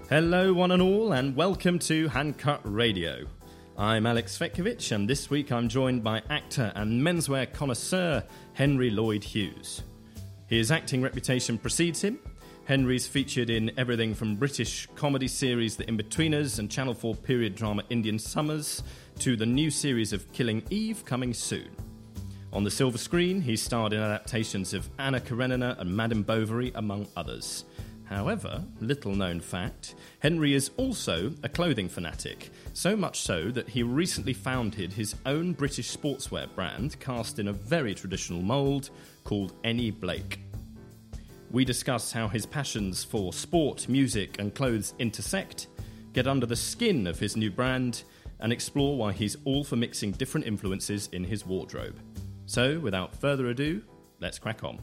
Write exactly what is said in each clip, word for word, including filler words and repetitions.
Hello one and all, and welcome to Handcut Radio. I'm Alex Fetkovich, and this week I'm joined by actor and menswear connoisseur Henry Lloyd Hughes. His acting reputation precedes him. Henry's featured in everything from British comedy series The Inbetweeners and Channel four period drama Indian Summers to the new series of Killing Eve coming soon. On the silver screen, he starred in adaptations of Anna Karenina and Madame Bovary, among others. However, little-known fact, Henry is also a clothing fanatic, so much so that he recently founded his own British sportswear brand cast in a very traditional mould called Any Blake. We discuss how his passions for sport, music and clothes intersect, get under the skin of his new brand, and explore why he's all for mixing different influences in his wardrobe. So, without further ado, let's crack on.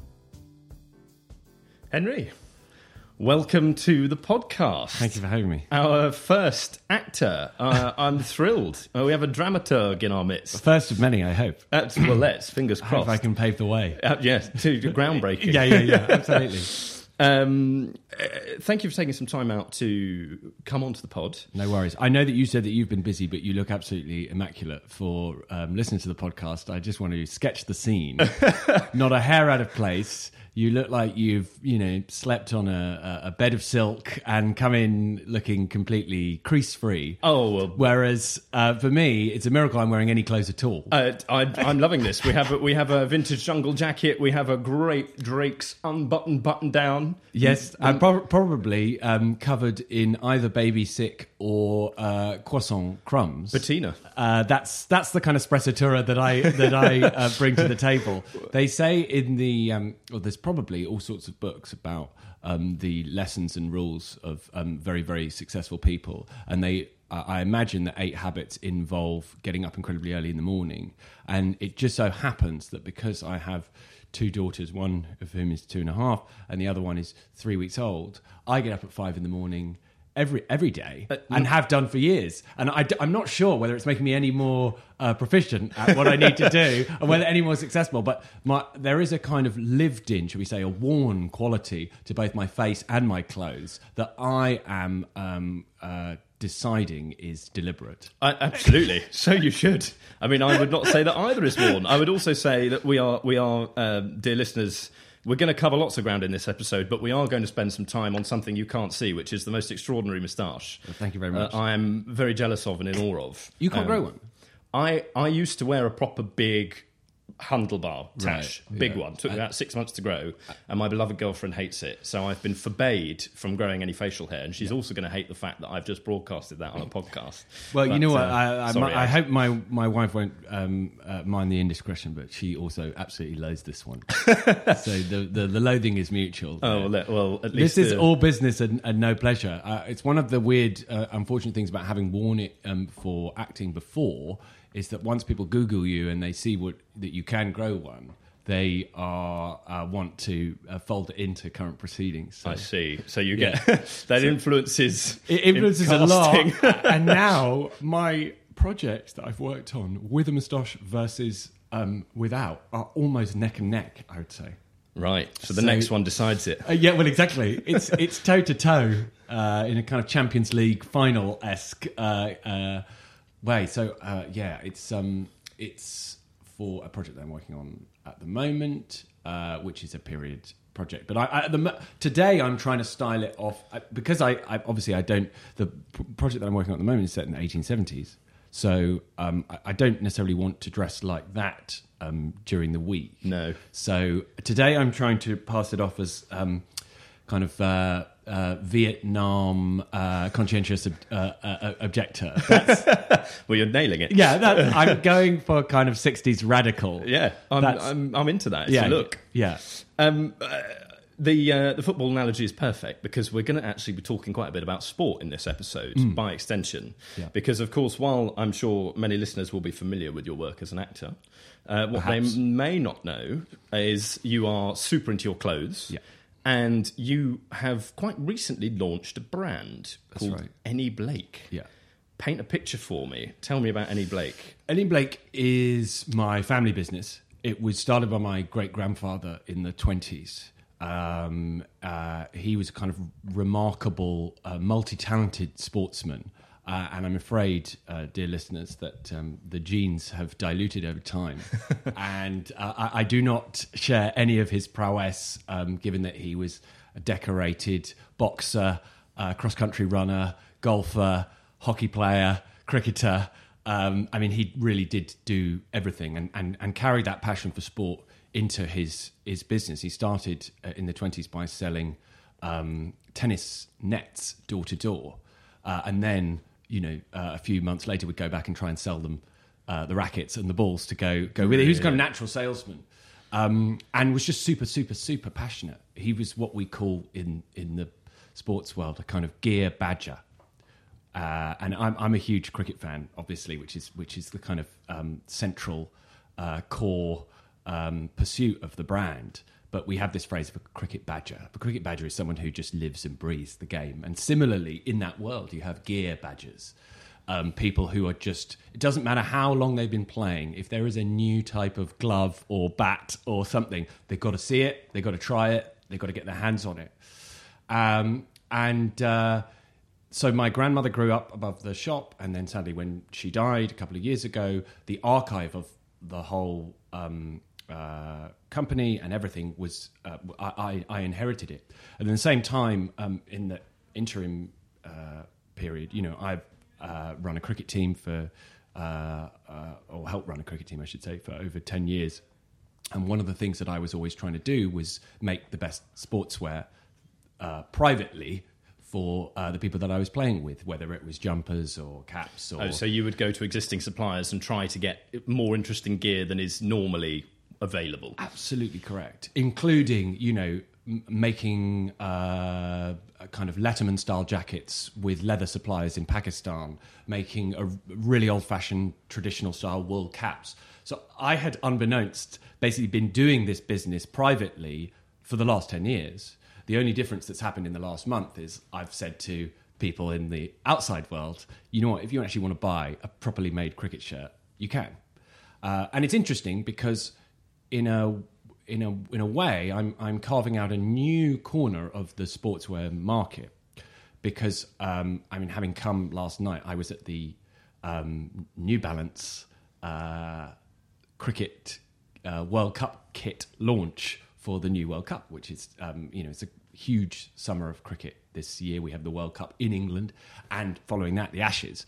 Henry, welcome to the podcast. Thank you for having me. Our first actor. Uh, I'm thrilled. Uh, we have a dramaturg in our midst. First of many, I hope. Uh, well, let's. Fingers I crossed. hope I can pave the way. Uh, yes, to groundbreaking. yeah, yeah, yeah, absolutely. Um, uh, thank you for taking some time out to come onto the pod. No worries. I know that you said that you've been busy, but you look absolutely immaculate for um, listening to the podcast. I just want to sketch the scene. Not a hair out of place. You look like you've, you know, slept on a, a bed of silk and come in looking completely crease-free. Oh, well. Whereas uh, for me, it's a miracle I'm wearing any clothes at all. Uh, I, I'm loving this. We have a, we have a vintage jungle jacket. We have a great Drake's unbuttoned button down. Yes, I'm pro- probably um, covered in either baby sick or uh, croissant crumbs. Patina. Uh, that's that's the kind of sprezzatura that I that I uh, bring to the table. They say in the um, well, there's probably all sorts of books about um, the lessons and rules of um, very very successful people, and they. I imagine that Eight Habits involve getting up incredibly early in the morning, and it just so happens that because I have two daughters, one of whom is two and a half, and the other one is three weeks old, I get up at five in the morning every every day, uh, and have done for years. And I, I'm not sure whether it's making me any more uh, proficient at what I need to do, and whether any more successful. But my, there is a kind of lived-in, shall we say, a worn quality to both my face and my clothes that I am um, uh, deciding is deliberate. I, absolutely. So you should. I mean, I would not say that either is worn. I would also say that we are, we are, uh, dear listeners, we're going to cover lots of ground in this episode, but we are going to spend some time on something you can't see, which is the most extraordinary moustache. Well, thank you very much. Uh, I am very jealous of and in awe of. You can't um, grow one? I, I used to wear a proper big handlebar tash, Right, big yeah. one. Took me Uh, about six months to grow, and my beloved girlfriend hates it. So I've been forbade from growing any facial hair, and she's yeah. also going to hate the fact that I've just broadcasted that on a podcast. Well, but, you know what? Uh, I, I, sorry, I hope my, my wife won't um, uh, mind the indiscretion, but she also absolutely loathes this one. So the, the the loathing is mutual. Oh, well, well at least this is the... all business and, and no pleasure. Uh, it's one of the weird, uh, unfortunate things about having worn it um, for acting before. Is that once people Google you and they see what that you can grow one, they are uh, want to uh, fold it into current proceedings. So. I see. So you Yeah. get that so influences. It influences in a lot. And now my projects that I've worked on with a moustache versus um, without are almost neck and neck, I would say. Right. So the So- next one decides it. Uh, yeah, well, exactly. It's it's toe to toe in a kind of Champions League final esque uh, uh, way. So uh, yeah, it's um, it's for a project that I'm working on at the moment, uh, which is a period project. But I, I, the, mo- today I'm trying to style it off I, because I, I obviously I don't. The p- project that I'm working on at the moment is set in the eighteen seventies. So um, I, I don't necessarily want to dress like that um, during the week. No. So today I'm trying to pass it off as um, kind of uh, uh, Vietnam uh, conscientious ob- uh, uh, objector. That's, Well, you're nailing it. yeah, that, I'm going for kind of sixties radical. Yeah. I'm, That's- I'm, I'm into that. It's yeah, a look. yeah. Um, uh, the uh, the football analogy is perfect because we're going to actually be talking quite a bit about sport in this episode by extension. Yeah. Because, of course, while I'm sure many listeners will be familiar with your work as an actor, uh, what Perhaps. they may not know is you are super into your clothes. Yeah. And you have quite recently launched a brand That's called right. Any Blake. Yeah. Paint a picture for me. Tell me about Any Blake. Any Blake is my family business. It was started by my great grandfather in the twenties. Um, uh, he was a kind of remarkable, uh, multi-talented sportsman. Uh, and I'm afraid, uh, dear listeners, that um, the genes have diluted over time. and uh, I, I do not share any of his prowess, um, given that he was a decorated boxer, uh, cross-country runner, golfer, hockey player, cricketer. Um, I mean, he really did do everything and, and, and carried that passion for sport into his, his business. He started uh, in the twenties by selling um, tennis nets door to door. Uh, and then... you know, uh, a few months later would go back and try and sell them uh, the rackets and the balls to go go with it. He was kind of natural salesman um, and was just super, super, super passionate. He was what we call in, in the sports world a kind of gear badger. Uh, and I'm, I'm a huge cricket fan, obviously, which is which is the kind of um, central uh, core um, pursuit of the brand. But we have this phrase of a cricket badger. A cricket badger is someone who just lives and breathes the game. And similarly, in that world, you have gear badgers, um, people who are just... It doesn't matter how long they've been playing. If there is a new type of glove or bat or something, they've got to see it, they've got to try it, they've got to get their hands on it. Um, and uh, so my grandmother grew up above the shop, and then sadly when she died a couple of years ago, the archive of the whole... Um, Uh, company and everything was uh, I, I inherited it, and at the same time um, in the interim uh, period, you know, I've uh, run a cricket team for uh, uh, or helped run a cricket team I should say for over ten years, and one of the things that I was always trying to do was make the best sportswear uh, privately for uh, the people that I was playing with, whether it was jumpers or caps or... Oh, so you would go to existing suppliers and try to get more interesting gear than is normally available. Absolutely correct. Including, you know, m- making uh, a kind of Letterman-style jackets with leather suppliers in Pakistan, making a really old-fashioned traditional-style wool caps. So I had, unbeknownst, basically been doing this business privately for the last ten years. The only difference that's happened in the last month is I've said to people in the outside world, you know what, if you actually want to buy a properly made cricket shirt, you can. Uh, and it's interesting because... In a in a in a way, I'm I'm carving out a new corner of the sportswear market because um, I mean, having come last night, I was at the um, New Balance uh, cricket uh, World Cup kit launch for the new World Cup, which is um, you know it's a huge summer of cricket this year. We have the World Cup in England, and following that, the Ashes.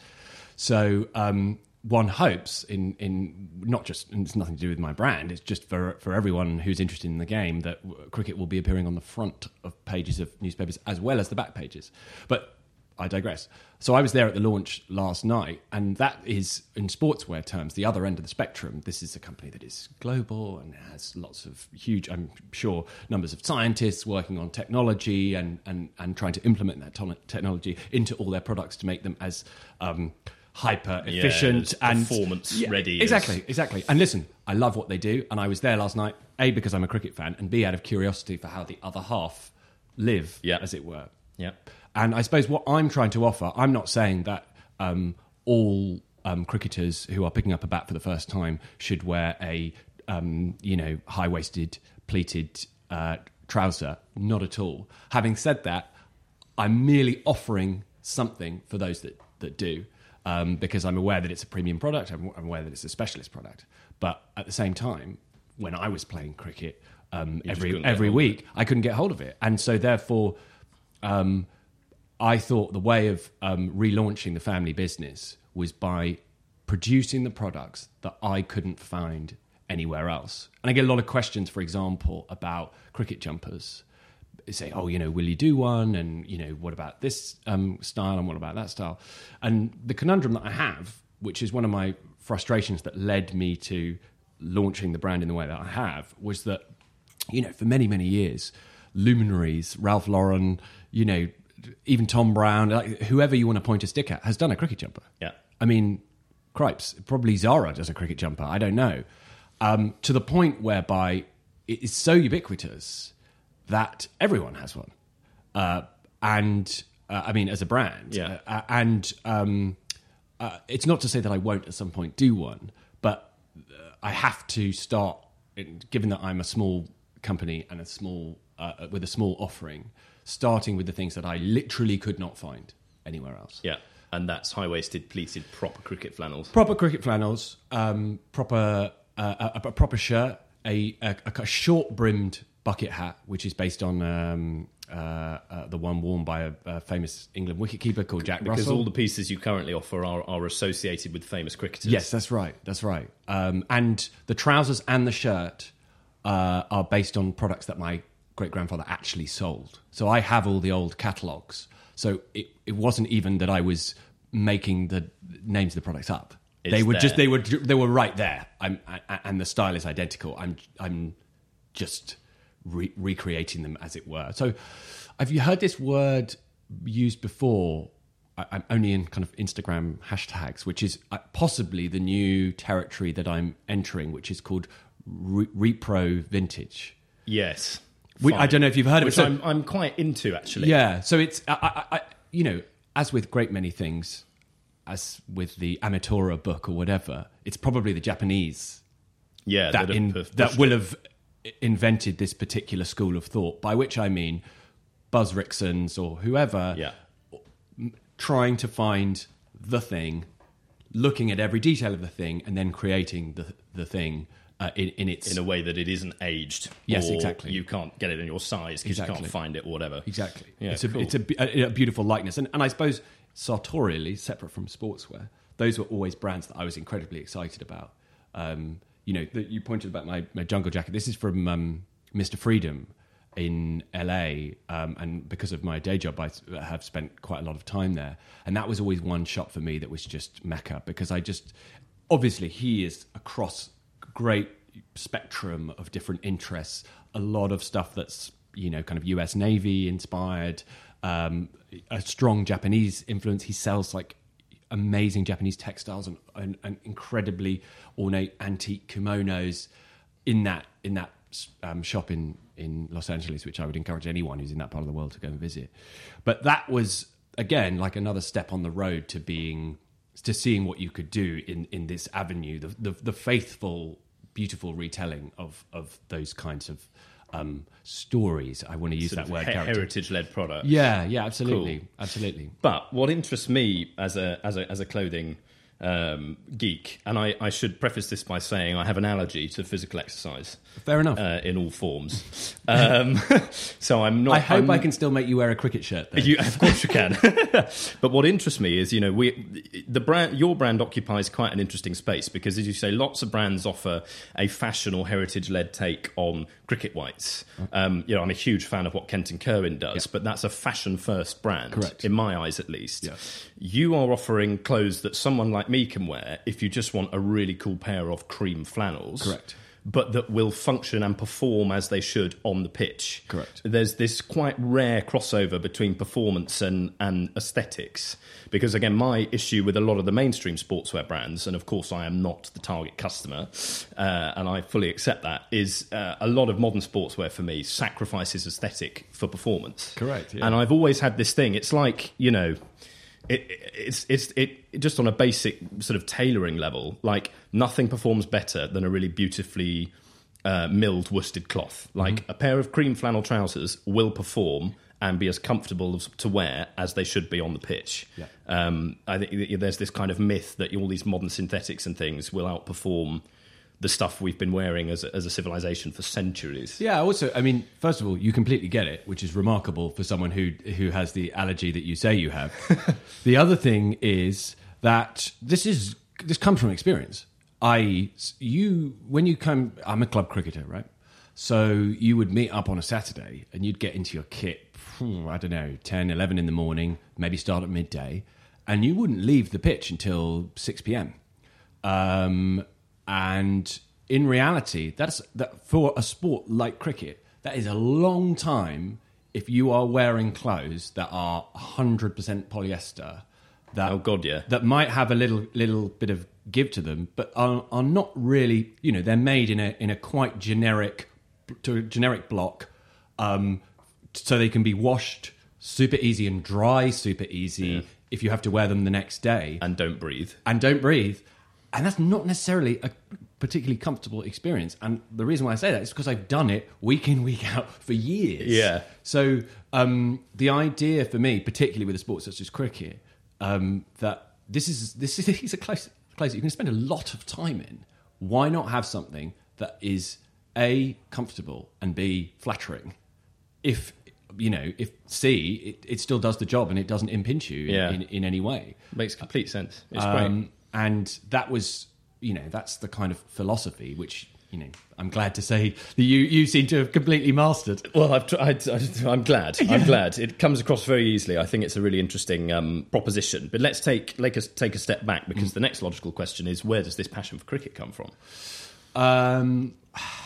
So. Um, One hopes in, in not just, and it's nothing to do with my brand, it's just for, for everyone who's interested in the game that cricket will be appearing on the front of pages of newspapers as well as the back pages. But I digress. So I was there at the launch last night, and that is, in sportswear terms, the other end of the spectrum. This is a company that is global and has lots of huge, I'm sure, numbers of scientists working on technology and, and, and trying to implement that to- technology into all their products to make them as... Um, hyper efficient yeah, and performance yeah, ready. Exactly, is. exactly. And listen, I love what they do, and I was there last night. A, because I'm a cricket fan, and B, out of curiosity for how the other half live, yeah. as it were. Yeah. And I suppose what I'm trying to offer, I'm not saying that um, all um, cricketers who are picking up a bat for the first time should wear a um, you know high waisted pleated uh, trouser. Not at all. Having said that, I'm merely offering something for those that that do. Um, because I'm aware that it's a premium product, I'm, I'm aware that it's a specialist product. But at the same time, when I was playing cricket um, every every week, I couldn't get hold of it. And so therefore, um, I thought the way of um, relaunching the family business was by producing the products that I couldn't find anywhere else. And I get a lot of questions, for example, about cricket jumpers. They say, oh, you know, will you do one? And, you know, what about this um, style and what about that style? And the conundrum that I have, which is one of my frustrations that led me to launching the brand in the way that I have, was that, you know, for many, many years, luminaries, Ralph Lauren, you know, even Tom Brown, like, whoever you want to point a stick at, has done a cricket jumper. Yeah. I mean, cripes, probably Zara does a cricket jumper. I don't know. Um, to the point whereby it is so ubiquitous that everyone has one. Uh, and, uh, I mean, as a brand. Yeah. Uh, and um, uh, it's not to say that I won't at some point do one, but uh, I have to start, given that I'm a small company and a small uh, with a small offering, starting with the things that I literally could not find anywhere else. Yeah, and that's high-waisted, pleated, proper cricket flannels. Proper cricket flannels, um, proper uh, a, a proper shirt, a, a, a short-brimmed bucket hat, which is based on um, uh, uh, the one worn by a, a famous England wicketkeeper called Jack because Russell. all the pieces you currently offer are, are associated with famous cricketers. Yes, that's right. That's right. Um, and the trousers and the shirt uh, are based on products that my great-grandfather actually sold. So I have all the old catalogues. So it, it wasn't even that I was making the names of the products up. It's they were there. just they were they were right there. I'm, I, and the style is identical. I'm I'm just re- recreating them, as it were. So have you heard this word used before? I, I'm only in kind of Instagram hashtags, which is uh, possibly the new territory that I'm entering, which is called re- repro vintage. Yes. We, I don't know if you've heard Which of it. I'm, I'm quite into, actually. Yeah, so it's, I, I, I, you know, as with great many things, as with the Amatora book or whatever, it's probably the Japanese Yeah, that, that, in, have pushed that it. will have invented this particular school of thought, by which I mean Buzz Rickson's or whoever Yeah. trying to find the thing, looking at every detail of the thing, and then creating the, the thing Uh, in, in its in a way that it isn't aged. Yes, or exactly. You can't get it in your size because you Exactly. can't find it or whatever. exactly. Yeah, it's a cool. it's a, a, a beautiful likeness, and and I suppose sartorially separate from sportswear, those were always brands that I was incredibly excited about. Um, you know, the, you pointed about my, my jungle jacket. This is from um, Mister Freedom in L A, um, and because of my day job, I have spent quite a lot of time there, and that was always one shop for me that was just mecca, because I just obviously he is across great spectrum of different interests, a lot of stuff that's, you know, kind of U S Navy inspired, um, a strong Japanese influence. He sells like amazing Japanese textiles and, and, and incredibly ornate antique kimonos in that in that um, shop in, in Los Angeles, which I would encourage anyone who's in that part of the world to go and visit. But that was, again, like another step on the road to being to seeing what you could do in, in this avenue, the, the the faithful, beautiful retelling of of those kinds of um, stories. I want to use Sort that of word. he- character. heritage-led product. Yeah, yeah, absolutely, Cool. absolutely. But what interests me as a as a as a clothing um, geek, and I, I should preface this by saying I have an allergy to physical exercise. Fair enough. Uh, in all forms. Um, so I'm not. I hope I'm, I can still make you wear a cricket shirt, though. You, of course you can. But what interests me is, you know, we the brand, your brand occupies quite an interesting space because, as you say, lots of brands offer a fashion or heritage-led take on cricket whites. Um, you know, I'm a huge fan of what Kent and Kerwin does, Yeah. but that's a fashion-first brand, Correct. in my eyes at least. Yeah. You are offering clothes that someone like me can wear if you just want a really cool pair of cream flannels. Correct. But that will function and perform as they should on the pitch. Correct. There's this quite rare crossover between performance and, and aesthetics. Because, again, my issue with a lot of the mainstream sportswear brands, and of course I am not the target customer, uh, and I fully accept that, is uh, a lot of modern sportswear for me sacrifices aesthetic for performance. Correct, yeah. And I've always had this thing. It's like, you know... It, it's it's it just on a basic sort of tailoring level. Like nothing performs better than a really beautifully uh, milled worsted cloth. Like Mm-hmm. a pair of cream flannel trousers will perform and be as comfortable as, to wear as they should be on the pitch. Yeah. Um, I think there's this kind of myth that all these modern synthetics and things will outperform the stuff we've been wearing as a, as a civilization for centuries. Yeah, also, I mean, first of all, you completely get it, which is remarkable for someone who who has the allergy that you say you have. The other thing is that this is this comes from experience. I you when you come, I'm a club cricketer, right? So you would meet up on a Saturday and you'd get into your kit, I don't know, ten, eleven in the morning, maybe start at midday, and you wouldn't leave the pitch until six p.m. Um, and in reality, that's that for a sport like cricket, that is a long time if you are wearing clothes that are one hundred percent polyester. That, Oh, God, yeah. That might have a little little bit of give to them, but are, are not really, you know, they're made in a in a quite generic, to a generic block, um, so they can be washed super easy and dry super easy Yeah. if you have to wear them the next day. And don't breathe. And don't breathe. And that's not necessarily a particularly comfortable experience. And the reason why I say that is because I've done it week in, week out for years. Yeah. So um, the idea for me, particularly with a sport such as cricket, um, that this is this is, is a close place that you can spend a lot of time in. Why not have something that is A, comfortable, and B, flattering? If, you know, if C, it, it still does the job and it doesn't impinge you in, Yeah. in, in any way. Makes complete sense. It's Um, great. And that was, you know, that's the kind of philosophy which, you know, I'm glad to say that you, you seem to have completely mastered. Well, I've tried, I'm glad. I'm glad. It comes across very easily. I think it's a really interesting um, proposition. But let's take, like, us take a step back, because the next logical question is, where does this passion for cricket come from? Um,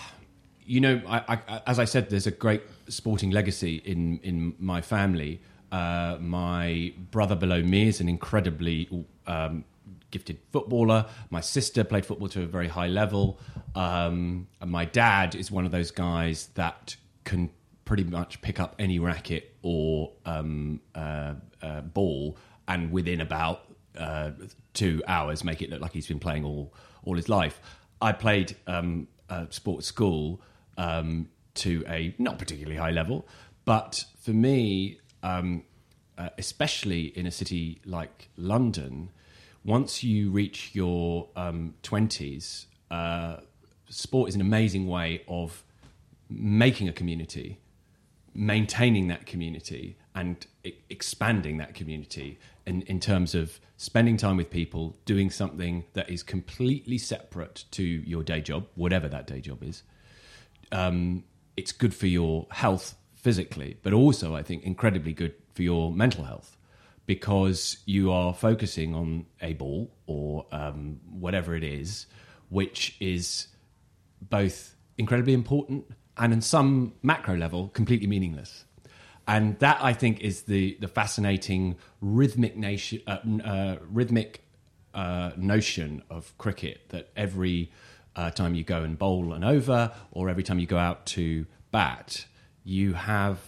you know, I, I, as I said, there's a great sporting legacy in, in my family. Uh, my brother below me is an incredibly um, gifted footballer. My sister played football to a very high level. Um, and my dad is one of those guys that can pretty much pick up any racket or um, uh, uh, ball and within about uh, two hours make it look like he's been playing all, all his life. I played um, uh, sport at school um, to a not particularly high level, but for me, um, uh, especially in a city like London, once you reach your um, twenties, uh, sport is an amazing way of making a community, maintaining that community, and e- expanding that community in, in terms of spending time with people, doing something that is completely separate to your day job, whatever that day job is. Um, it's good for your health physically, but also, I think, incredibly good for your mental health, because you are focusing on a ball or um, whatever it is, which is both incredibly important and in some macro level, completely meaningless. And that, I think, is the, the fascinating rhythmic, nation, uh, uh, rhythmic uh, notion of cricket, that every uh, time you go and bowl an over or every time you go out to bat, you have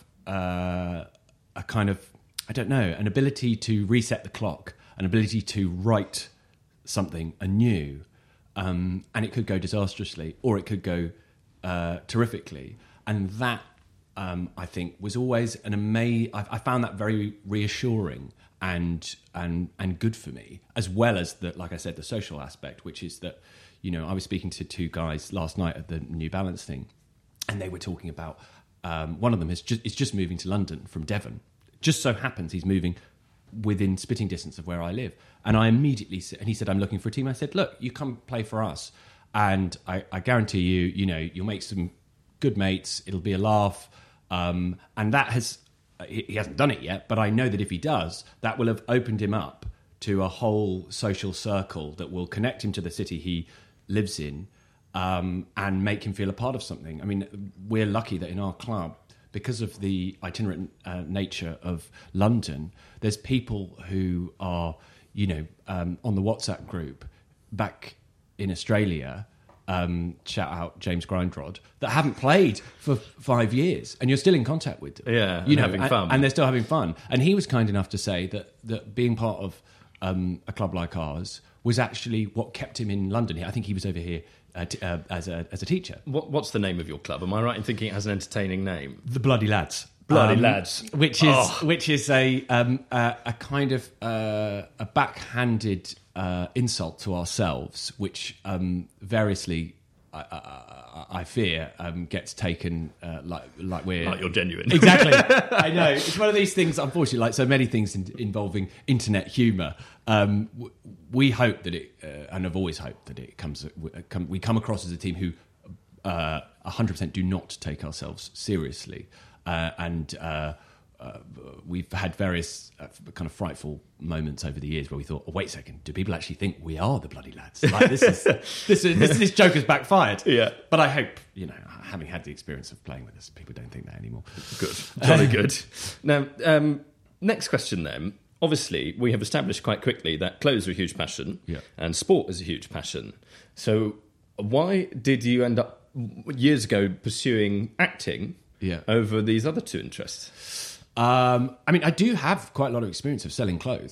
uh, a kind of, I don't know, an ability to reset the clock, an ability to write something anew. Um, and it could go disastrously or it could go uh, terrifically. And that, um, I think, was always an amazing... I, I found that very reassuring and and and good for me, as well as, the, like I said, the social aspect, which is that, you know, I was speaking to two guys last night at the New Balance thing, and they were talking about... Um, one of them is just, is just moving to London from Devon. Just so happens he's moving within spitting distance of where I live. And I immediately said, and he said, I'm looking for a team. I said, look, you come play for us. And I, I guarantee you, you know, you'll make some good mates. It'll be a laugh. Um, and that has, he, he hasn't done it yet, but I know that if he does, that will have opened him up to a whole social circle that will connect him to the city he lives in, um, and make him feel a part of something. I mean, we're lucky that in our club, because of the itinerant uh, nature of London, there's people who are, you know, um, on the WhatsApp group back in Australia, um, shout out James Grindrod, that haven't played for five years, and you're still in contact with them. Yeah, you and know, having and, fun. and they're still having fun. And he was kind enough to say that that being part of um, a club like ours was actually what kept him in London. I think he was over here uh, t- uh, as a as a teacher. What, what's the name of your club? Am I right in thinking it has an entertaining name? The Bloody Lads. Bloody Um, Lads. which is Oh. which is a um, a, a kind of uh, a backhanded uh, insult to ourselves, which um, variously, I, I, I fear, um, gets taken uh, like like we're Like you're genuine. Exactly. I know. It's one of these things, unfortunately, like so many things in, involving internet humour. Um, w- we hope that it, uh, and have always hoped that it comes, uh, come, we come across as a team who uh, one hundred percent do not take ourselves seriously. Uh, and uh, uh, we've had various uh, kind of frightful moments over the years where we thought, oh, wait a second, do people actually think we are the Bloody Lads? Like, this is this is this, this joke has backfired. Yeah. But I hope, you know, having had the experience of playing with us, people don't think that anymore. Good. Jolly good. Now, um, next question then. Obviously, we have established quite quickly that clothes are a huge passion, Yeah. and sport is a huge passion. So why did you end up years ago pursuing acting Yeah. over these other two interests? Um, I mean, I do have quite a lot of experience of selling clothes.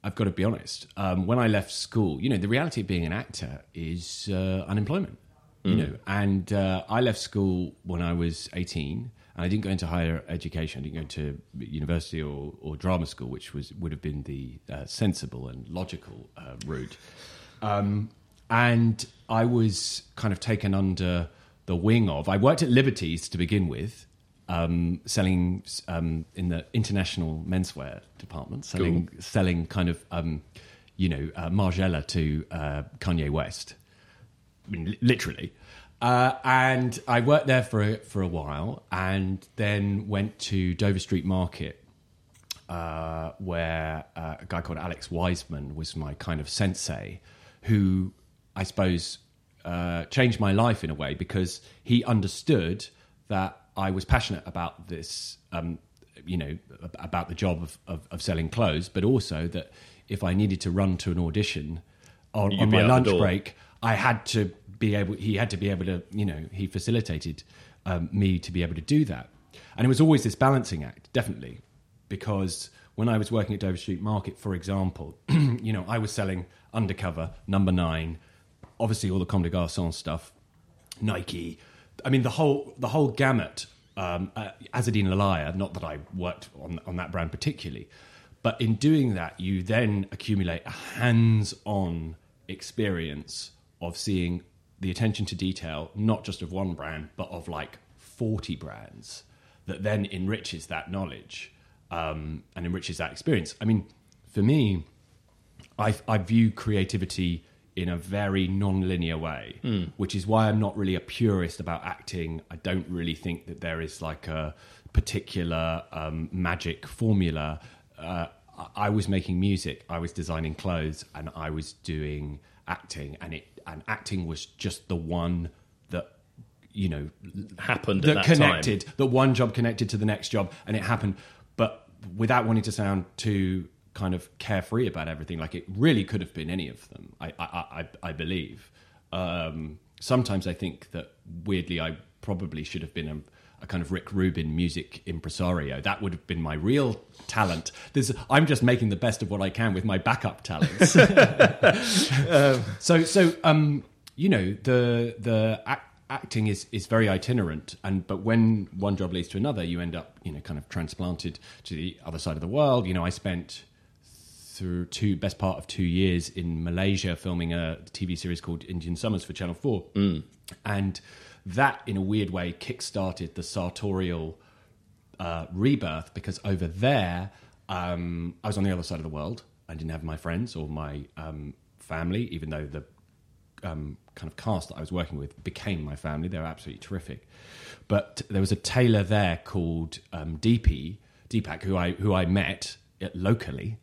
I've got to be honest. Um, when I left school, you know, the reality of being an actor is uh, unemployment. You know, and uh, I left school when I was eighteen, and I didn't go into higher education. I didn't go to university or, or drama school, which was would have been the uh, sensible and logical uh, route. Um, and I was kind of taken under the wing of. I worked at Liberty's to begin with, um, selling um, in the international menswear department, selling cool. selling kind of um, you know uh, Margiela to uh, Kanye West. I mean, literally. Uh, and I worked there for a, for a while, and then went to Dover Street Market, uh, where uh, a guy called Alex Wiseman was my kind of sensei, who I suppose uh, changed my life in a way, because he understood that I was passionate about this, um, you know, about the job of, of, of selling clothes, but also that if I needed to run to an audition on, on my lunch break, I had to be able, he had to be able to, you know, he facilitated um, me to be able to do that. And it was always this balancing act, definitely, because when I was working at Dover Street Market, for example, you know, I was selling Undercover, Number Nine, obviously all the Comme des Garçons stuff, Nike. I mean, the whole the whole gamut. Um, uh, Azzedine Lalaya, not that I worked on on that brand particularly, but in doing that, you then accumulate a hands-on experience of seeing the attention to detail, not just of one brand, but of like forty brands, that then enriches that knowledge um, and enriches that experience. I mean, for me, I, I view creativity in a very non-linear way, mm. which is why I'm not really a purist about acting. I don't really think that there is like a particular um, magic formula. Uh, I was making music, I was designing clothes, and I was doing acting, and it and acting was just the one that, you know, happened that, at that connected, time. that one job connected to the next job, and it happened. But without wanting to sound too kind of carefree about everything, like it really could have been any of them. I I I, I believe. Um, sometimes I think that weirdly, I probably should have been a, a kind of Rick Rubin music impresario. That would have been my real talent. There's, I'm just making the best of what I can with my backup talents. um, so, so um, you know, the the act, acting is is very itinerant, and but when one job leads to another, you end up, you know, kind of transplanted to the other side of the world. You know, I spent through two best part of two years in Malaysia filming a T V series called Indian Summers for Channel Four, mm. and that, in a weird way, kick-started the sartorial uh, rebirth, because over there, um, I was on the other side of the world. I didn't have my friends or my um, family, even though the um, kind of cast that I was working with became my family. They were absolutely terrific. But there was a tailor there called um, D P, Deepak, who I who I met locally,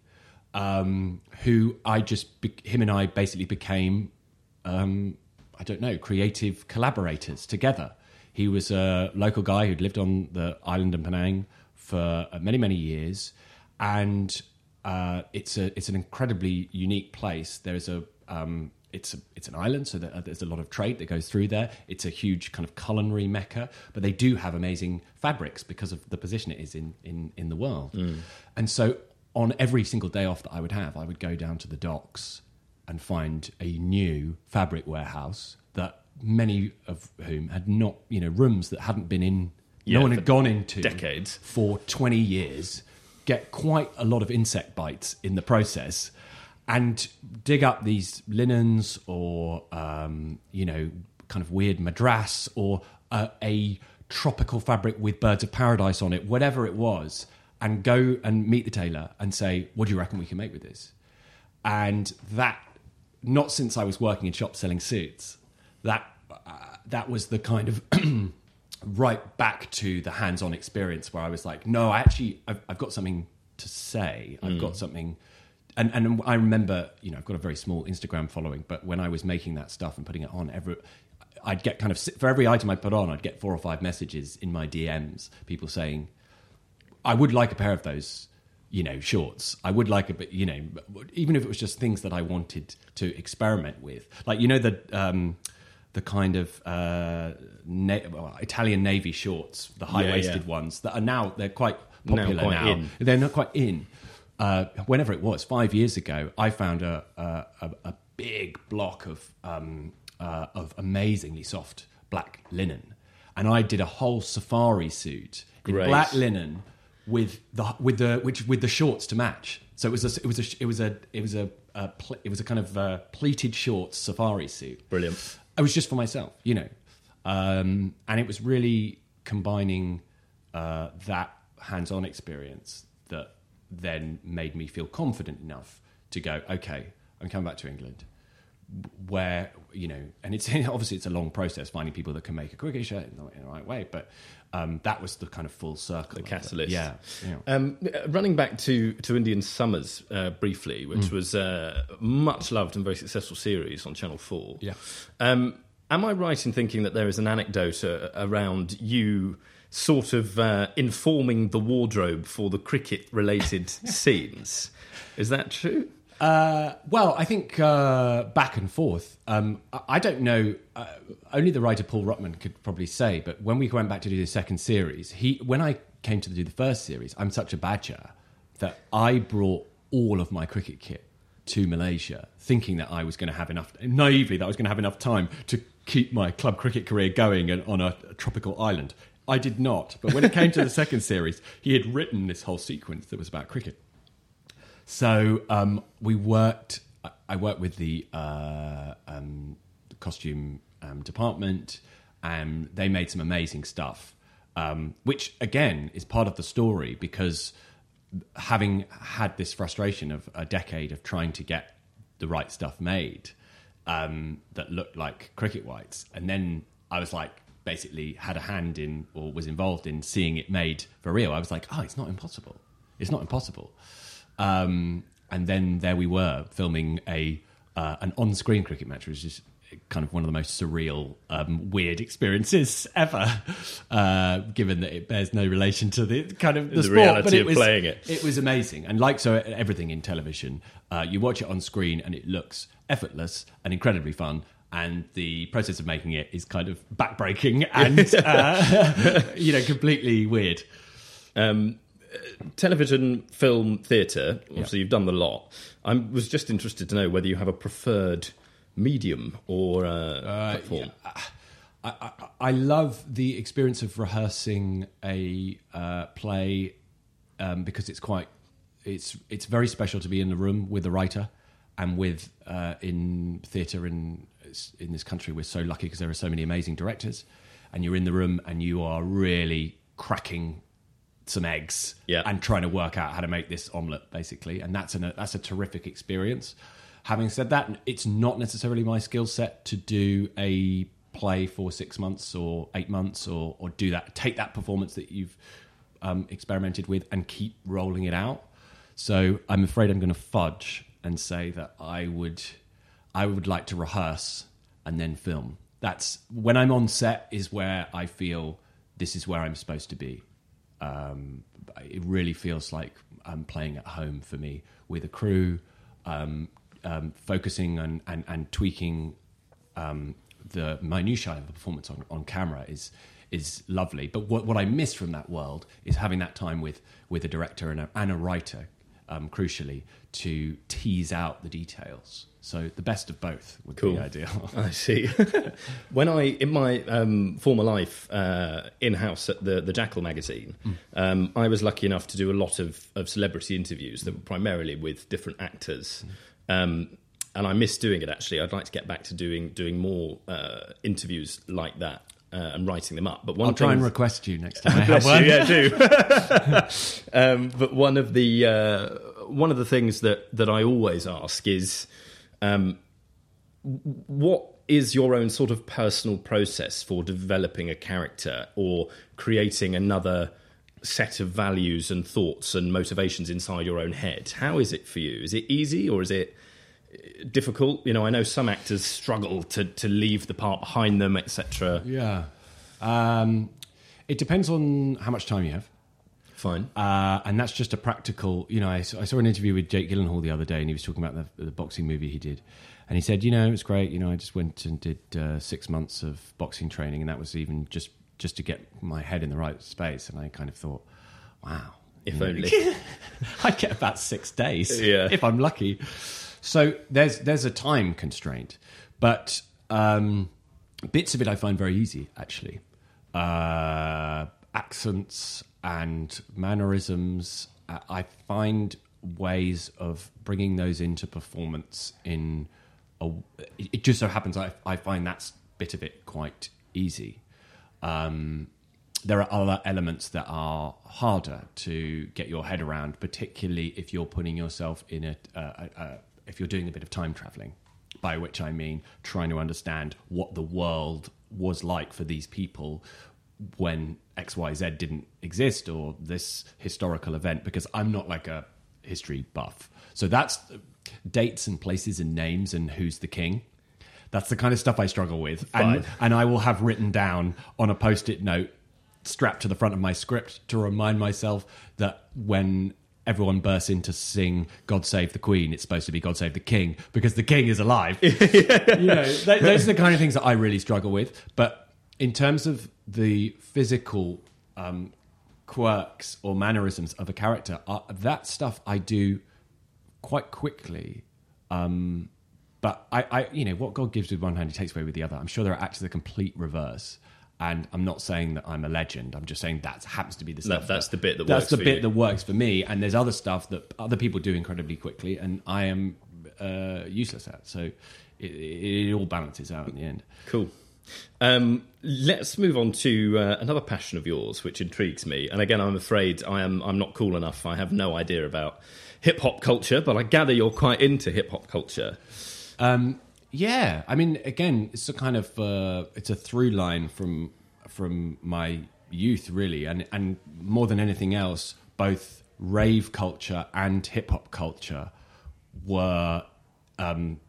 um, who I just, be- him and I basically became... Um, I don't know, creative collaborators together. He was a local guy who'd lived on the island of Penang for many, many years. And uh, it's a it's an incredibly unique place. There's a um, it's a, it's an island, so that, uh, there's a lot of trade that goes through there. It's a huge kind of culinary mecca, but they do have amazing fabrics because of the position it is in in, in the world. Mm. And so on every single day off that I would have, I would go down to the docks and find a new fabric warehouse that many of whom had not, you know, rooms that hadn't been in, yeah, no one had gone into decades for twenty years, get quite a lot of insect bites in the process, and dig up these linens or, um, you know, kind of weird madras or uh, a tropical fabric with birds of paradise on it, whatever it was, and go and meet the tailor and say, what do you reckon we can make with this? And that, not since I was working in shops selling suits, that uh, that was the kind of right back to the hands-on experience where I was like, no, I actually, I've, I've got something to say. I've mm. got something. And, and I remember, you know, I've got a very small Instagram following, but when I was making that stuff and putting it on, every, I'd get kind of, for every item I put on, I'd get four or five messages in my D Ms, people saying, I would like a pair of those, you know, shorts. I would like a bit, you know, even if it was just things that I wanted to experiment with. Like, you know, the um, the kind of uh, na- well, Italian Navy shorts, the high-waisted yeah, yeah. ones that are now, they're quite popular now. Quite now. in. They're not quite in. uh, whenever it was, five years ago, I found a a, a, a big block of um, uh, of amazingly soft black linen, and I did a whole safari suit in Great. black linen with the with the which with the shorts to match. So it was a, it was a it was a it was a, a ple- it was a kind of uh, pleated shorts safari suit. Brilliant. It was just for myself, you know, um, and it was really combining uh, that hands-on experience that then made me feel confident enough to go, okay, I'm coming back to England, where, you know, and it's obviously it's a long process finding people that can make a cricket shirt in the, in the right way, but um, that was the kind of full circle. The catalyst. Yeah. yeah. Um, running back to, to Indian Summers uh, briefly, which mm. was a much loved and very successful series on Channel four. Yeah. Um, am I right in thinking that there is an anecdote uh, around you sort of uh, informing the wardrobe for the cricket-related scenes? Is that true? Uh, well, I think uh, back and forth. Um, I, I don't know. Uh, only the writer Paul Ruttman could probably say. But when we went back to do the second series, he when I came to do the first series, I'm such a badger that I brought all of my cricket kit to Malaysia, thinking that I was going to have enough, naively, that I was going to have enough time to keep my club cricket career going on a, a tropical island. I did not. But when it came to the second series, he had written this whole sequence that was about cricket. So um, we worked. I worked with the uh, um, costume um, department, and they made some amazing stuff. Um, which again is part of the story, because having had this frustration of a decade of trying to get the right stuff made um, that looked like cricket whites, and then I was like, basically had a hand in, or was involved in seeing it made for real. I was like, oh, it's not impossible. It's not impossible. Um, and then there we were filming a uh, an on-screen cricket match, which is kind of one of the most surreal, um, weird experiences ever, uh, given that it bears no relation to the kind of the, the sport. reality But it of was, playing it. It was amazing. And like so everything in television, uh, you watch it on screen and it looks effortless and incredibly fun. And the process of making it is kind of backbreaking and, uh, you know, completely weird. Um, television, film, theatre, obviously yeah. you've done the lot. I was just interested to know whether you have a preferred medium or uh, uh, platform. Yeah. I, I, I love the experience of rehearsing a uh, play um, because it's quite, it's it's very special to be in the room with the writer, and with uh, in theatre in in this country we're so lucky because there are so many amazing directors, and you're in the room and you are really cracking some eggs yeah. and trying to work out how to make this omelette, basically, and that's an, that's a terrific experience. Having said that, it's not necessarily my skill set to do a play for six months or eight months, or or do that, take that performance that you've um, experimented with and keep rolling it out. So I'm afraid I'm going to fudge and say that I would I would like to rehearse and then film. That's when I'm on set is where I feel this is where I'm supposed to be. Um, it really feels like I'm playing at home for me with a crew, um, um, focusing on, and, and tweaking um, the minutiae of the performance on, on camera is is lovely. But what, what I miss from that world is having that time with, with a director and a, and a writer, um, crucially, to tease out the details. So the best of both would cool. be ideal. I see. When I, in my um, former life, uh, in-house at the, the Jackal magazine, mm. um, I was lucky enough to do a lot of, of celebrity interviews that were primarily with different actors. Mm. Um, and I miss doing it, actually. I'd like to get back to doing doing more uh, interviews like that. Uh, and writing them up, but one I'll try thing... and request you next time I have one. You, yeah, do. um, but one of the uh, one of the things that, that I always ask is, um, what is your own sort of personal process for developing a character or creating another set of values and thoughts and motivations inside your own head? How is it for you? Is it easy or is it difficult? You know, I know some actors struggle to, to leave the part behind them, et cetera. Yeah. Um, it depends on how much time you have. Fine. Uh, and that's just a practical, you know, I, I saw an interview with Jake Gyllenhaal the other day, and he was talking about the, the boxing movie he did. And he said, you know, it was great. You know, I just went and did uh, six months of boxing training, and that was even just, just to get my head in the right space. And I kind of thought, wow, if only. I get about six days, Yeah. if I'm lucky. So there's there's a time constraint, but um, bits of it I find very easy, actually. Uh, accents and mannerisms, I find ways of bringing those into performance in a, it just so happens I, I find that bit of it quite easy. Um, there are other elements that are harder to get your head around, particularly if you're putting yourself in a, a, a, a if you're doing a bit of time traveling, by which I mean trying to understand what the world was like for these people when X Y Z didn't exist, or this historical event, because I'm not like a history buff. So that's dates and places and names and who's the king. That's the kind of stuff I struggle with. And, and I will have written down on a post-it note strapped to the front of my script to remind myself that when everyone bursts in to sing God Save the Queen, it's supposed to be God Save the King, because the king is alive. You know, th- those are the kind of things that I really struggle with. But in terms of the physical um, quirks or mannerisms of a character, uh, that stuff I do quite quickly. Um, but I, I, you know, what God gives with one hand, He takes away with the other. I'm sure there are acts of the complete reverse. And I'm not saying that I'm a legend. I'm just saying that happens to be the stuff. That, that's that, the bit that that's works the for bit you. that works for me. And there's other stuff that other people do incredibly quickly, and I am uh, useless at. So it, it, it all balances out in the end. Cool. Um, let's move on to uh, another passion of yours, which intrigues me. And again, I'm afraid I am I'm not cool enough. I have no idea about hip hop culture, but I gather you're quite into hip hop culture. Um, yeah, I mean, again, it's a kind of uh, it's a through line from from my youth, really, and and more than anything else, both rave culture and hip hop culture were. Um,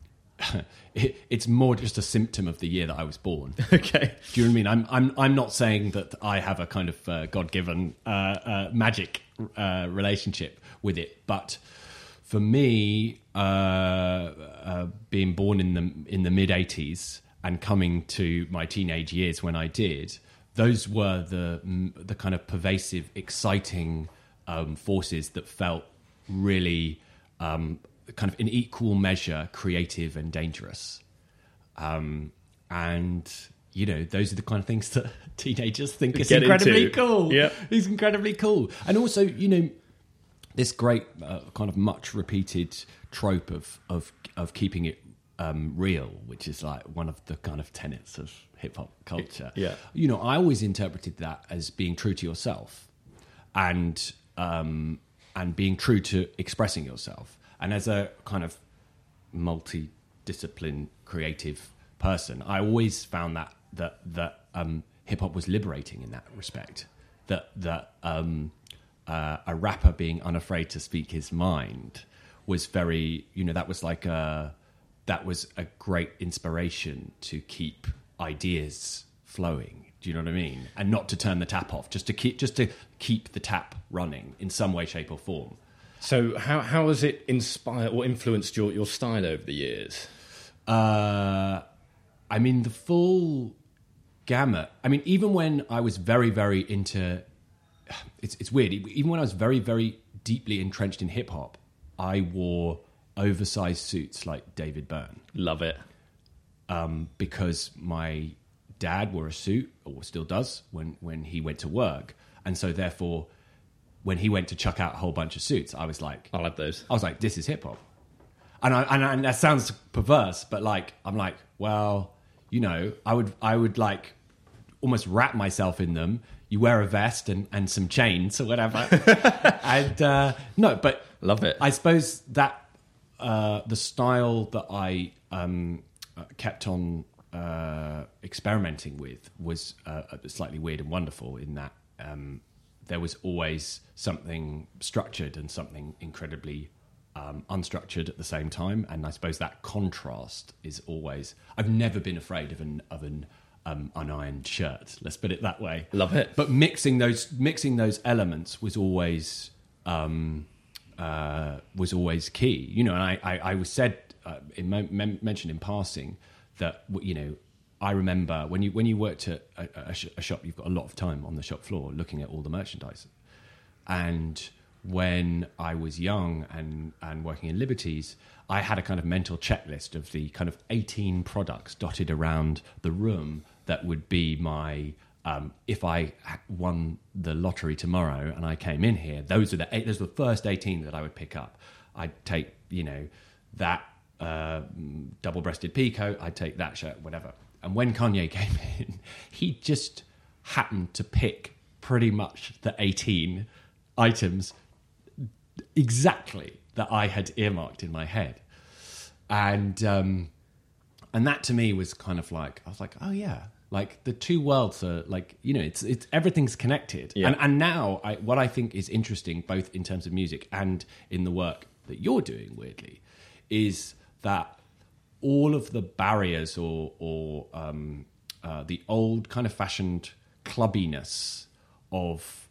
it, it's more just a symptom of the year that I was born. Okay, do you know what I mean? I'm I'm I'm not saying that I have a kind of uh, God-given uh, uh, magic uh, relationship with it, but for me, uh, uh, being born in the in the mid eighties and coming to my teenage years when I did, those were the the kind of pervasive, exciting um, forces that felt really. Um, kind of in equal measure creative and dangerous, um, and you know those are the kind of things that teenagers think is Get incredibly into. cool. Yeah, it's incredibly cool. And also, you know, this great uh, kind of much repeated trope of of of keeping it um, real, which is like one of the kind of tenets of hip hop culture. Yeah, you know, I always interpreted that as being true to yourself, and um, and being true to expressing yourself. And as a kind of multi-discipline creative person, I always found that that that um, hip hop was liberating in that respect. That that um, uh, a rapper being unafraid to speak his mind was very, you know, that was like a that was a great inspiration to keep ideas flowing. Do you know what I mean? And not to turn the tap off, just to keep just to keep the tap running in some way, shape, or form. So how how has it inspired or influenced your, your style over the years? Uh, I mean, the full gamut. I mean, even when I was very, very into... It's, it's weird. Even when I was very, very deeply entrenched in hip-hop, I wore oversized suits like David Byrne. Love it. Um, because my dad wore a suit, or still does, when, when he went to work. And so, therefore... when he went to chuck out a whole bunch of suits, I was like... I love those. I was like, this is hip-hop. And, I, and, and that sounds perverse, but like, I'm like, well, you know, I would, I would like almost wrap myself in them. You wear a vest and, and some chains or whatever. and uh, no, but... Love it. I suppose that uh, the style that I um, kept on uh, experimenting with was uh, slightly weird and wonderful in that... Um, there was always something structured and something incredibly um, unstructured at the same time. And I suppose that contrast is always... I've never been afraid of an of an um, unironed shirt, let's put it that way. Love it. But mixing those mixing those elements was always um, uh, was always key. You know, and I, I, I was said, uh, in, men- mentioned in passing that, you know, I remember when you when you worked at a, a, a shop, you've got a lot of time on the shop floor looking at all the merchandise. And when I was young and, and working in Liberties, I had a kind of mental checklist of the kind of eighteen products dotted around the room that would be my, um, if I won the lottery tomorrow and I came in here, those are the eight, those are the first eighteen that I would pick up. I'd take, you know, that uh, double-breasted peacoat, I'd take that shirt, whatever. And when Kanye came in, he just happened to pick pretty much the eighteen items exactly that I had earmarked in my head. And um, and that to me was kind of like, I was like, oh yeah, like the two worlds are like, you know, it's it's everything's connected. Yeah. And and now I, what I think is interesting, both in terms of music and in the work that you're doing, weirdly, is that all of the barriers or or um, uh, the old kind of fashioned clubbiness of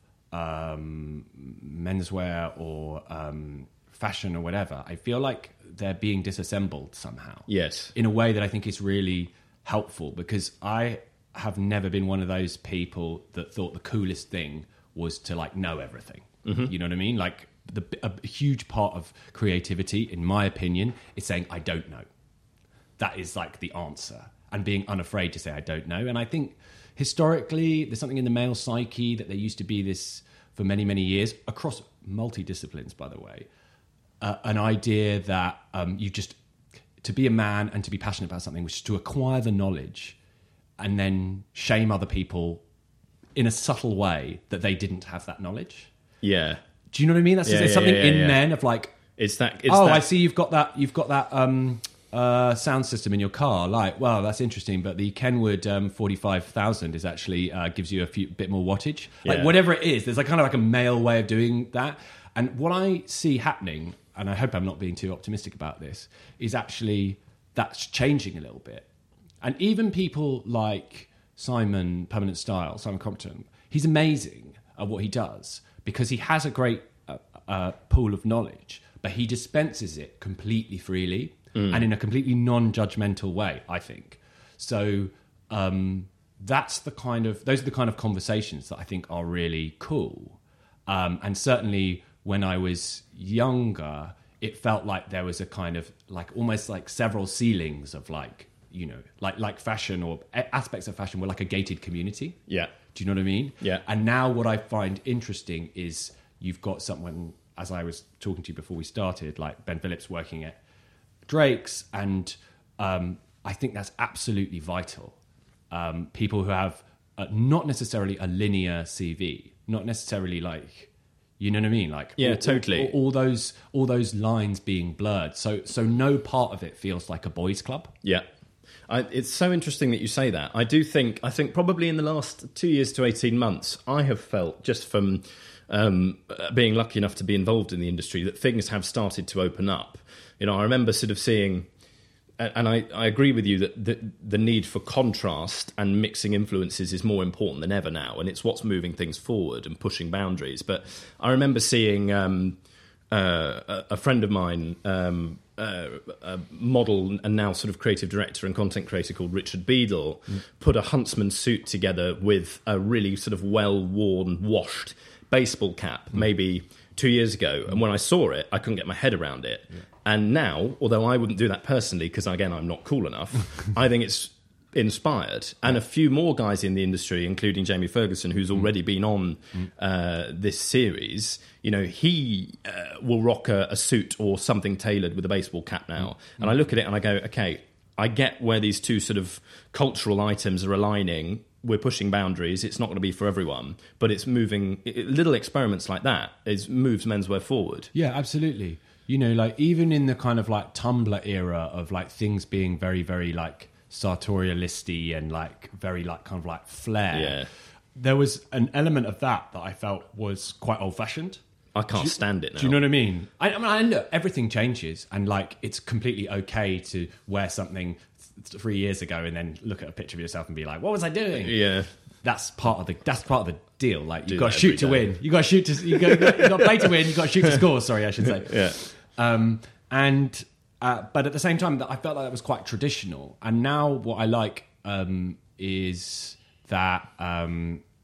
um, menswear or um, fashion or whatever, I feel like they're being disassembled somehow. Yes. In a way that I think is really helpful, because I have never been one of those people that thought the coolest thing was to like know everything. Mm-hmm. You know what I mean? Like the, a huge part of creativity, in my opinion, is saying, I don't know. That is like the answer, and being unafraid to say, I don't know. And I think historically, there's something in the male psyche that there used to be this for many, many years, across multi-disciplines, by the way, uh, an idea that um, you just, to be a man and to be passionate about something, which is to acquire the knowledge and then shame other people in a subtle way that they didn't have that knowledge. Yeah. Do you know what I mean? That's yeah, there's yeah, something yeah, in yeah. men of like, it's that. It's oh, that, I see you've got that. You've got that um, uh, sound system in your car. Like, well, that's interesting. But the Kenwood um, forty-five thousand is actually uh, gives you a few bit more wattage. Like Yeah. whatever it is, there's like kind of like a male way of doing that. And what I see happening, and I hope I'm not being too optimistic about this, is actually that's changing a little bit. And even people like Simon Permanent Style, Simon Compton, he's amazing at what he does because he has a great uh, uh, pool of knowledge, but he dispenses it completely freely mm. and in a completely non-judgmental way, I think. So um, that's the kind of, those are the kind of conversations that I think are really cool. Um, and certainly when I was younger, it felt like there was a kind of like almost like several ceilings of like, you know, like like fashion or aspects of fashion were like a gated community. Yeah. Do you know what I mean? Yeah. And now what I find interesting is you've got someone, as I was talking to you before we started, like Ben Phillips working at Drake's, and um, I think that's absolutely vital. Um, people who have uh, not necessarily a linear C V, not necessarily like, you know what I mean? Like yeah, all, totally. All, all those all those lines being blurred. So so no part of it feels like a boys' club. Yeah. I, it's so interesting that you say that. I do think, I think probably in the last two years to eighteen months, I have felt just from um, being lucky enough to be involved in the industry that things have started to open up. You know, I remember sort of seeing, and I, I agree with you that the, the need for contrast and mixing influences is more important than ever now. And it's what's moving things forward and pushing boundaries. But I remember seeing um, uh, a, a friend of mine, um, Uh, a model and now sort of creative director and content creator called Richard Beadle, mm. put a Huntsman suit together with a really sort of well-worn, washed baseball cap mm. maybe two years ago. And when I saw it, I couldn't get my head around it. Yeah. And now, although I wouldn't do that personally, because again, I'm not cool enough, I think it's inspired. And a few more guys in the industry, including Jamie Ferguson, who's already been on uh, this series, you know, he uh, will rock a, a suit or something tailored with a baseball cap now. Mm. And I look at it and I go, okay, I get where these two sort of cultural items are aligning. We're pushing boundaries. It's not going to be for everyone, but it's moving. It, little experiments like that is moves menswear forward. Yeah, absolutely. You know, like even in the kind of like Tumblr era of like things being very, very like sartorialisty and like very like kind of like flair. Yeah. There was an element of that that I felt was quite old fashioned. I can't you, stand it now. Do you know what I mean? I, I mean, I, look, everything changes, and like it's completely okay to wear something th- three years ago and then look at a picture of yourself and be like, "What was I doing?" Yeah, that's part of the that's part of the deal. Like Do you got to that shoot to every day. win. You got to shoot to you got, you got, you got to play to win. You got to shoot to score. Sorry, I should say. Yeah. Um, and uh, but at the same time, I felt like that was quite traditional. And now what I like um, is that. Um,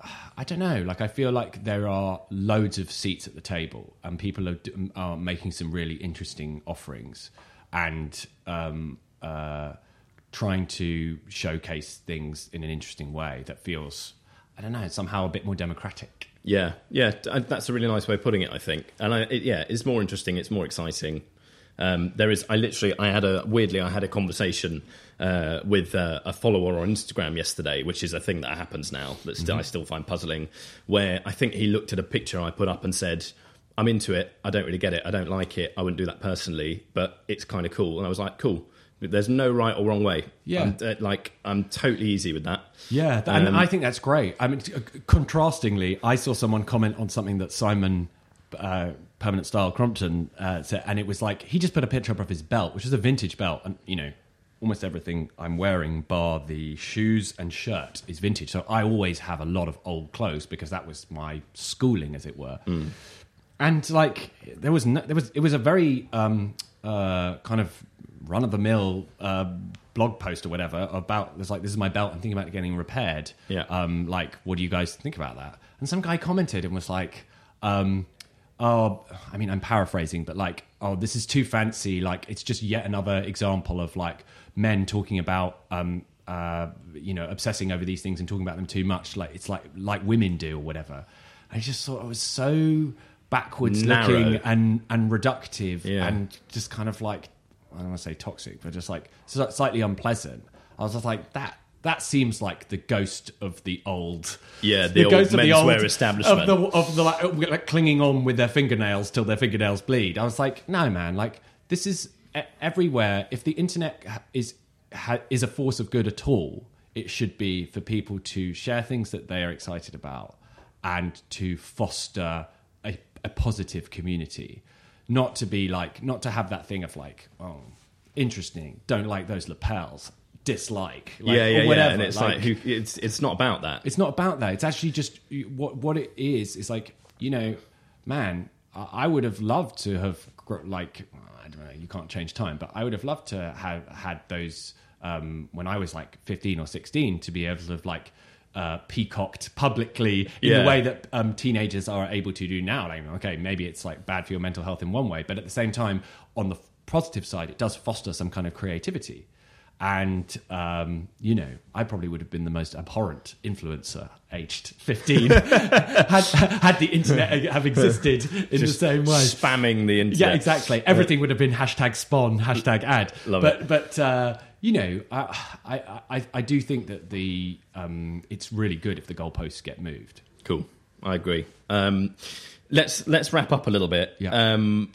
I don't know. Like, I feel like there are loads of seats at the table, and people are, are making some really interesting offerings, and um, uh, trying to showcase things in an interesting way that feels, I don't know, somehow a bit more democratic. Yeah, yeah, that's a really nice way of putting it, I think. And I, it, yeah, it's more interesting, it's more exciting. Um, there is, I literally, I had a, weirdly, I had a conversation uh, with uh, a follower on Instagram yesterday, which is a thing that happens now that still, mm-hmm. I still find puzzling, where I think he looked at a picture I put up and said, I'm into it, I don't really get it, I don't like it, I wouldn't do that personally, but it's kind of cool. And I was like, cool. There's no right or wrong way. Yeah. I'm, uh, like, I'm totally easy with that. Yeah, and um, I think that's great. I mean, contrastingly, I saw someone comment on something that Simon... Uh, Permanent Style Crompton uh, said, and it was like he just put a picture up of his belt, which is a vintage belt, and you know, almost everything I'm wearing, bar the shoes and shirt, is vintage. So I always have a lot of old clothes because that was my schooling, as it were. Mm. And like there was no, there was it was a very um, uh, kind of run of the mill uh, blog post or whatever about there's like this is my belt, I'm thinking about getting repaired. Yeah. Um, like, what do you guys think about that? And some guy commented and was like. Um, Oh, I mean, I'm paraphrasing, but like, oh, this is too fancy. Like, it's just yet another example of like men talking about, um, uh, you know, obsessing over these things and talking about them too much. Like, it's like like women do or whatever. I just thought it was so backwards Narrow. looking and and reductive yeah. and just kind of like I don't want to say toxic, but just like slightly unpleasant. I was just like that. That seems like the ghost of the old, yeah, the, the old ghost of the old establishment of the, of the like, like clinging on with their fingernails till their fingernails bleed. I was like, no, man, like this is everywhere. If the internet is is a force of good at all, it should be for people to share things that they are excited about and to foster a, a positive community, not to be like, not to have that thing of like, oh, interesting, don't like those lapels. Dislike, like, yeah, yeah, or whatever. Yeah, and it's like, like who, it's it's not about that. It's not about that. It's actually just what what it is. It's like, you know, man, I would have loved to have like I don't know. You can't change time, but I would have loved to have had those um, when I was like fifteen or sixteen to be able to have like uh, peacocked publicly in yeah. the way that um, teenagers are able to do now. Like, okay, maybe it's like bad for your mental health in one way, but at the same time, on the positive side, it does foster some kind of creativity. And, um, you know, I probably would have been the most abhorrent influencer aged fifteen had, had the internet have existed in Just the same way. Spamming the internet. Yeah, exactly. Everything would have been hashtag spawn, hashtag ad. Love but, it. But, uh, you know, I, I, I, I do think that the um, it's really good if the goalposts get moved. Cool. I agree. Um, let's, let's wrap up a little bit. Yeah. Um,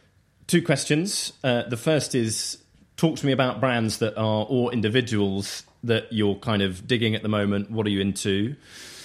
two questions. Uh, the first is... Talk to me about brands that are, or individuals that you're kind of digging at the moment. What are you into?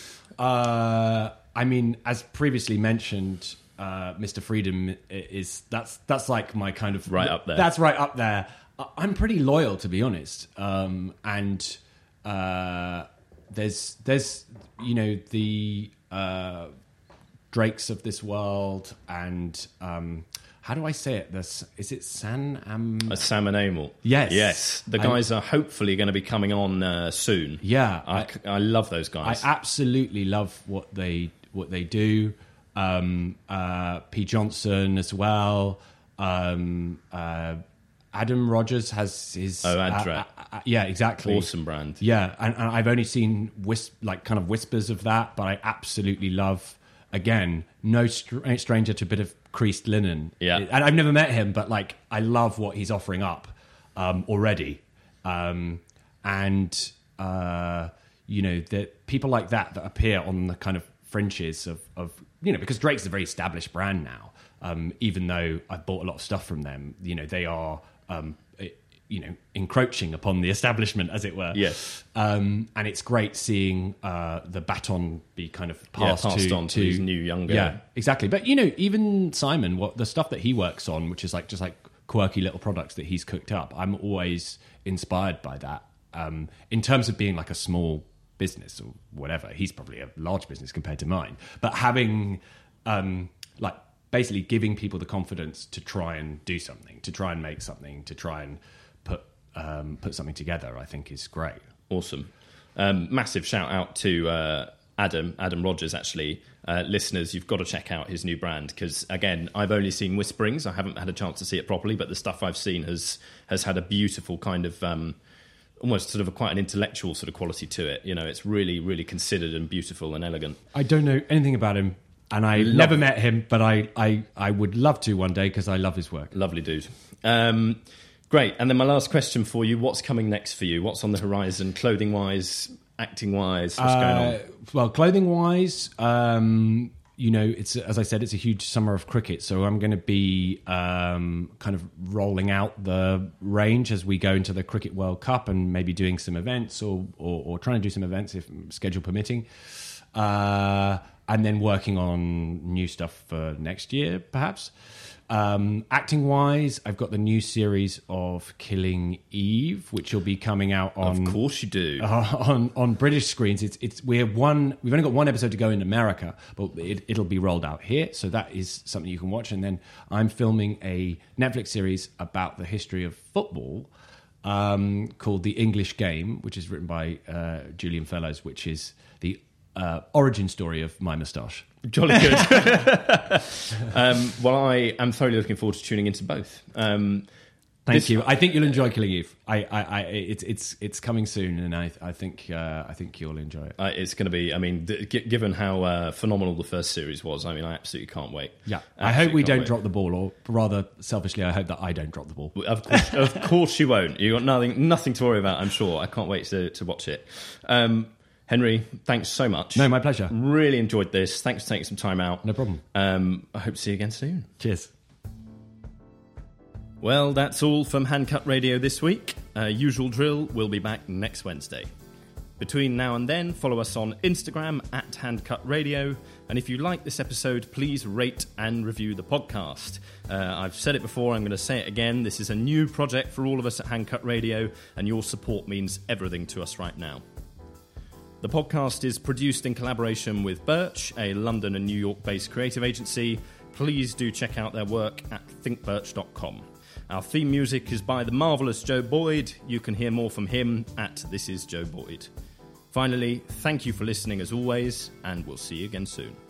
Uh, I mean, as previously mentioned, uh, Mister Freedom is that's that's like my kind of right up there. That's right up there. I'm pretty loyal, to be honest. Um, and uh, there's there's you know the uh, Drakes of this world and. Um, How do I say it? This is it San Am... A Sam and Amel. Yes. Yes. The guys I'm... are hopefully going to be coming on uh, soon. Yeah. I, I, I love those guys. I absolutely love what they what they do. Um, uh, P. Johnson as well. Um, uh, Adam Rogers has his... Oh, Adra. Uh, uh, uh, yeah, exactly. Awesome brand. Yeah, and, and I've only seen whis- like kind of whispers of that, but I absolutely love... Again, no str- stranger to a bit of creased linen. Yeah. And I've never met him, but like I love what he's offering up um, already. Um, and, uh, you know, the people like that that appear on the kind of fringes of, of you know, because Drake's a very established brand now. Um, even though I've bought a lot of stuff from them, you know, they are... Um, you know, encroaching upon the establishment, as it were. Yes. Um, and it's great seeing uh, the baton be kind of passed, yeah, passed to, on to, to his new younger. Yeah, exactly. But, you know, even Simon, what the stuff that he works on, which is like just like quirky little products that he's cooked up, I'm always inspired by that. Um, in terms of being like a small business or whatever, he's probably a large business compared to mine. But having, um, like, basically giving people the confidence to try and do something, to try and make something, to try and put um, put something together, I think is great. Awesome. Um, massive shout out to uh, Adam, Adam Rogers, actually, uh, listeners, you've got to check out his new brand because, again, I've only seen Whisperings. I haven't had a chance to see it properly, but the stuff I've seen has has had a beautiful kind of, um, almost sort of a, quite an intellectual sort of quality to it. You know, it's really, really considered and beautiful and elegant. I don't know anything about him, and I Love never it. met him, but I, I, I would love to one day because I love his work. Lovely dude. Um, great. And then my last question for you, what's coming next for you? What's on the horizon, clothing-wise, acting-wise? What's Uh, going on? Well, clothing-wise, um, you know, it's as I said, it's a huge summer of cricket, so I'm going to be um, kind of rolling out the range as we go into the Cricket World Cup and maybe doing some events or or, or trying to do some events if schedule permitting, uh, and then working on new stuff for next year, perhaps. Um, acting-wise, I've got the new series of Killing Eve, which will be coming out on Of course you do. uh, on on British screens. It's it's we have one. We've only got one episode to go in America, but it, it'll be rolled out here. So that is something you can watch. And then I'm filming a Netflix series about the history of football um, called The English Game, which is written by uh, Julian Fellows, which is the uh, origin story of my moustache. Jolly good. um, well, I am thoroughly looking forward to tuning into both. Um, Thank this- you. I think you'll enjoy Killing Eve. I, I, I it's it's it's coming soon, and I I think uh, I think you'll enjoy it. Uh, it's going to be, I mean, d- g- given how uh, phenomenal the first series was, I mean, I absolutely can't wait. Yeah, Absolutely I hope we can't don't wait. drop the ball, or rather, selfishly, I hope that I don't drop the ball. Of course, of course you won't. You've got nothing, nothing to worry about, I'm sure. I can't wait to, to watch it. Um, Henry, thanks so much. No, my pleasure. Really enjoyed this. Thanks for taking some time out. No problem. Um, I hope to see you again soon. Cheers. Well, that's all from Handcut Radio this week. Uh, usual drill, we'll be back next Wednesday. Between now and then, follow us on Instagram at Handcut Radio. And if you like this episode, please rate and review the podcast. Uh, I've said it before, I'm going to say it again. This is a new project for all of us at Handcut Radio, and your support means everything to us right now. The podcast is produced in collaboration with Birch, a London and New York-based creative agency. Please do check out their work at think birch dot com. Our theme music is by the marvellous Joe Boyd. You can hear more from him at This Is Joe Boyd. Finally, thank you for listening as always, and we'll see you again soon.